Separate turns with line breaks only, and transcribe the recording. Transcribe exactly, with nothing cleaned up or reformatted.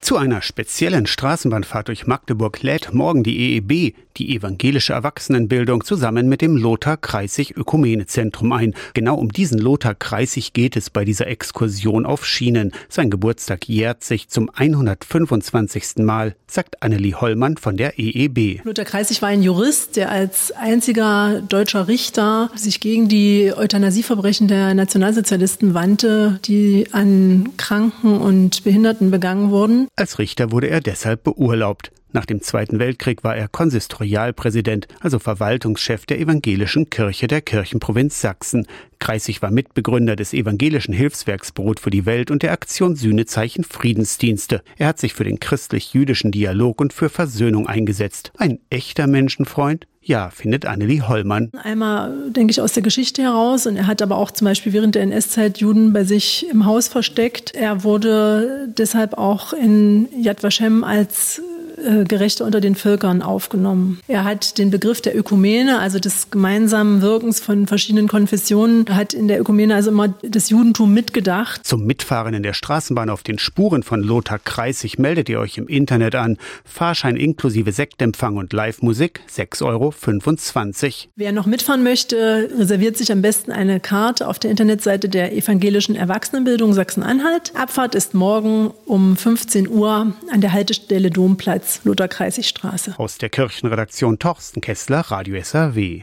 Zu einer speziellen Straßenbahnfahrt durch Magdeburg lädt morgen die E E B, die evangelische Erwachsenenbildung, zusammen mit dem Lothar Kreissig Ökumenezentrum ein. Genau um diesen Lothar Kreissig geht es bei dieser Exkursion auf Schienen. Sein Geburtstag jährt sich zum hundertfünfundzwanzigsten Mal, sagt Annelie Hollmann von der E E B.
Lothar Kreissig war ein Jurist, der als einziger deutscher Richter sich gegen die Euthanasieverbrechen der Nationalsozialisten wandte, die an Kranken und Behinderten begangen wurden.
Als Richter wurde er deshalb beurlaubt. Nach dem Zweiten Weltkrieg war er Konsistorialpräsident, also Verwaltungschef der Evangelischen Kirche der Kirchenprovinz Sachsen. Kreissig war Mitbegründer des Evangelischen Hilfswerks Brot für die Welt und der Aktion Sühnezeichen Friedensdienste. Er hat sich für den christlich-jüdischen Dialog und für Versöhnung eingesetzt. Ein echter Menschenfreund? Ja, findet Annelie Hollmann.
Einmal, denke ich, aus der Geschichte heraus. Und er hat aber auch zum Beispiel während der N S-Zeit Juden bei sich im Haus versteckt. Er wurde deshalb auch in Yad Vashem als Gerechter unter den Völkern aufgenommen. Er hat den Begriff der Ökumene, also des gemeinsamen Wirkens von verschiedenen Konfessionen, hat in der Ökumene also immer das Judentum mitgedacht.
Zum Mitfahren in der Straßenbahn auf den Spuren von Lothar Kreissig meldet ihr euch im Internet an. Fahrschein inklusive Sektempfang und Live-Musik, sechs Euro fünfundzwanzig.
Wer noch mitfahren möchte, reserviert sich am besten eine Karte auf der Internetseite der Evangelischen Erwachsenenbildung Sachsen-Anhalt. Abfahrt ist morgen um fünfzehn Uhr an der Haltestelle Domplatz, Lothar Kreissig Straße.
Aus der Kirchenredaktion Torsten Kessler, Radio S R W.